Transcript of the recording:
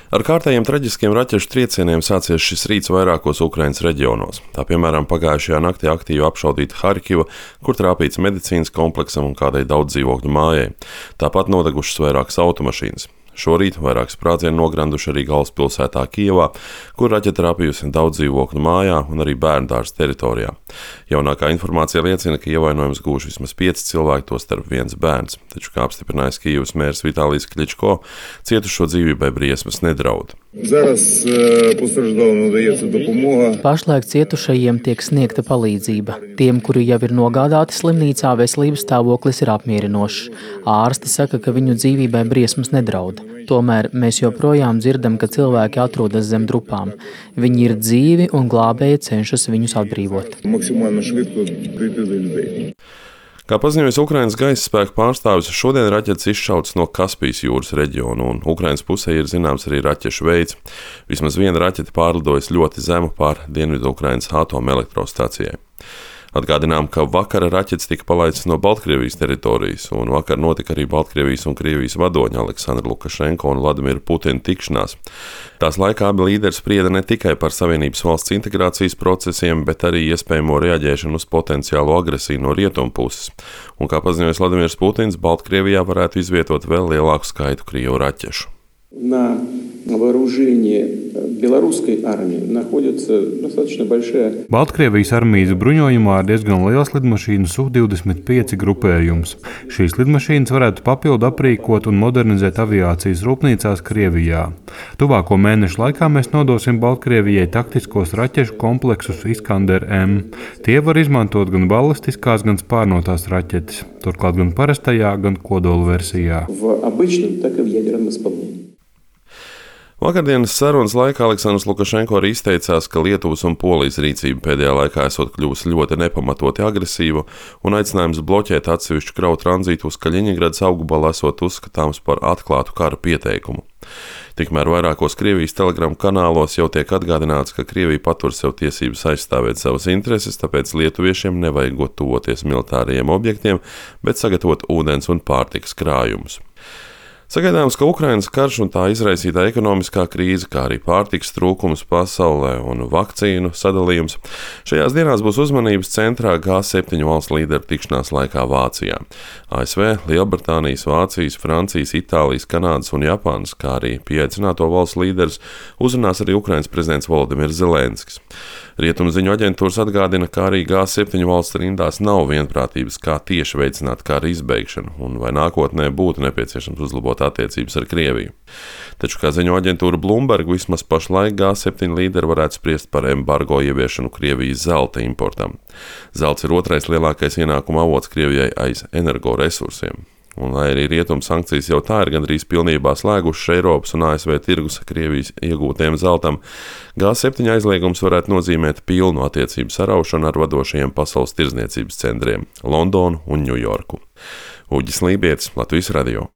Ar kārtējiem traģiskiem raķešu triecieniem sācies šis rīts vairākos Ukrainas reģionos. Tā piemēram pagājušajā naktī aktīvi apšaudīta Harkiva, kur trāpīts medicīnas kompleksam un kādai daudz dzīvokļu mājai. Tāpat nodegušas vairākas automašīnas. Šorīt vairāk sprādzienu nogranduši arī galvaspilsētā Kijevā, kur raķete trāpījusi daudz dzīvokļu mājā un arī bērndārza teritorijā. Jaunākā informācija liecina, ka ievainojums gūši vismaz 5 cilvēki, tostarp 1 bērns. Taču, kā apstiprinājis Kijevas mērs Vitālijs Kličko, cietušo dzīvībai briesmas nedraud. Pašlaik cietušajiem tiek sniegta palīdzība. Tiem, kuri jau ir nogādāti slimnīcā, veselības stāvoklis ir apmierinošs. Ārsti saka, ka viņu dzīvībai briesmas nedraud. Tomēr mēs joprojām dzirdam, ka cilvēki atrodas zem drupām. Viņi ir dzīvi un glābēji cenšas viņus atbrīvot. Kā paziņojas Ukrainas gaisa spēku pārstāvis, šodien raķetes izšautas no Kaspijas jūras reģiona, un Ukrainas pusē ir zināms arī raķešu veids. Vismaz viena raķete pārlidojas ļoti zemu pār Dienvidu Ukrainas atomelektrostacijai. Atgādinām, ka vakara raķetes tika palaistas no Baltkrievijas teritorijas, un vakar notika arī Baltkrievijas un Krievijas vadoņa Aleksandra Lukašenko un Vladimira Putina tikšanās. Tās laikā abi līderi sprieda ne tikai par Savienības valsts integrācijas procesiem, bet arī iespējamo reaģēšanu uz potenciālo agresiju no rietumu puses. Un, kā paziņojas Vladimirs Putins, Baltkrievijā varētu izvietot vēl lielāku skaitu Krievu raķešu. На вооружении белорусской армии находится достаточно большая. Baltkrievijas armijas bruņojumā ir diezgan liels lidmašīnu Su-25 grupējums. Šīs lidmašīnas varētu papildu aprīkot un modernizēt aviācijas rūpnīcās Krievijā. Tuvāko mēnešu laikā mēs nodosim Baltkrievijai taktiskos raķešu kompleksus Iskander M. Tie var izmantot gan balistiskās, gan spārnotās raķetes, turklāt gan parastajā, gan kodola versijā. В обычном, так и в ядерном исполнении. Vakardienas sarunas laikā Aleksandrs Lukašenko arī izteicās, ka Lietuvas un Polijas rīcība pēdējā laikā esot kļuvusi ļoti nepamatoti agresīva, un aicinājums bloķēt atsevišķu kravu tranzītu uz Kaļiņgradas auggabalu esot uzskatāms par atklātu kara pieteikumu. Tikmēr vairākos Krievijas telegramu kanālos jau tiek atgādināts, ka Krievija patur sev tiesības aizstāvēt savas intereses, tāpēc lietuviešiem nevajagot tuvoties militārajiem objektiem, bet sagatavot ūdens un pārtikas krājumus. Sagaidāms, ka Ukrainas karš un tā izraisītā ekonomiskā krīze, kā arī pārtikas trūkums pasaulē un vakcīnu sadalījums, šajās dienās būs uzmanības centrā G7 valstu līderu tikšanās laikā Vācijā. ASV, Lielbritānijas, Vācijas, Francijas, Itālijas, Kanādas un Japānas, kā arī pieaicināto valstu līderus, uzrunās arī Ukrainas prezidents Volodimirs Zelenskis. Rietumu ziņu aģentūras atgādina, ka arī G7 valstu rindās nav vienprātības, kā tieši veicināt kara izbeigšanu un vai nākotnē būtu nepieciešams uzlabot attiecības ar Krieviju. Taču, kā ziņo aģentūra Bloomberg, vismaz pašlaik G7 līderi varētu spriest par embargo ieviešanu Krievijas zelta importam. Zelts ir otrais lielākais ienākuma avots Krievijai aiz energoresursiem. Un, lai arī rietumu sankcijas jau tā ir gandrīz pilnībā slēgušas Eiropas un ASV tirgus Krievijas iegūtiem zeltam, G7 aizliegums varētu nozīmēt pilnu attiecību saraušanu ar vadošajiem pasaules tirdzniecības centriem – Londonu un Ņujorku. Uģis Lībietis, Latvijas radio.